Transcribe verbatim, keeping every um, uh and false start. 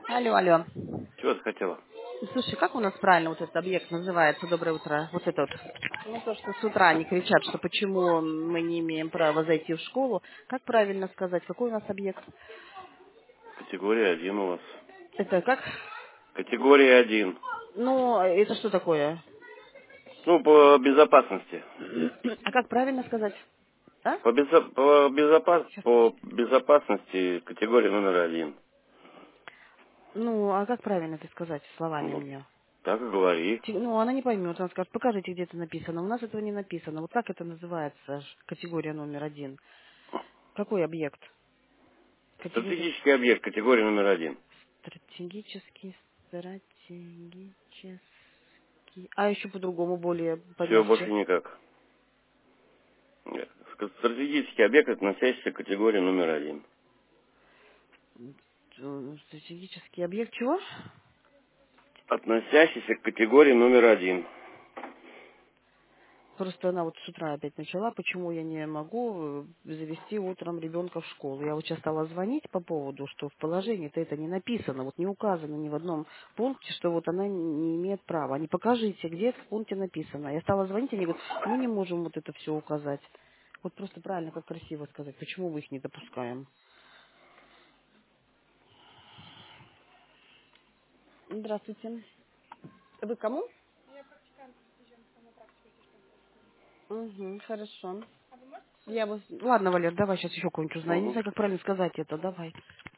Алло, алло. Чего ты хотела? Слушай, как у нас правильно вот этот объект называется? Доброе утро. Вот этот. Ну, то, что с утра они кричат, что почему мы не имеем права зайти в школу. Как правильно сказать? Какой у нас объект? Категория один у вас. Это как? Категория один. Ну, это что такое? Ну, по безопасности. А как правильно сказать? А? По, безо- по, безопас- Сейчас, по подожди. безопасности категория номер один. Ну, а как правильно это сказать словами Ну, мне? так и говори. Те- Ну, она не поймет, она скажет, покажите, где это написано. У нас этого не написано. Вот как это называется, ж, категория номер один? Какой объект? Категория Стратегический объект, категория номер один. стратегический, стратегический. А еще по-другому, более Все, больше помягче. никак. Нет. Стратегический объект, относящийся к категории номер один. М, Стратегический объект чего? Относящийся к категории номер один. Просто она вот с утра опять начала, почему я не могу э, завести утром ребенка в школу. Я вот сейчас стала звонить по поводу, что в положении-то это не написано, вот не указано ни в одном пункте, что вот она не имеет права. Не покажите, где это в пункте написано. Я стала звонить, они говорят, мы не можем вот это все указать. Вот просто правильно, как красиво сказать, почему мы их не допускаем. Здравствуйте. Вы кому? Угу, хорошо. Я вас... Ладно, Валер, давай сейчас еще кого-нибудь узнаю. Не Угу. знаю, как правильно сказать это. Давай.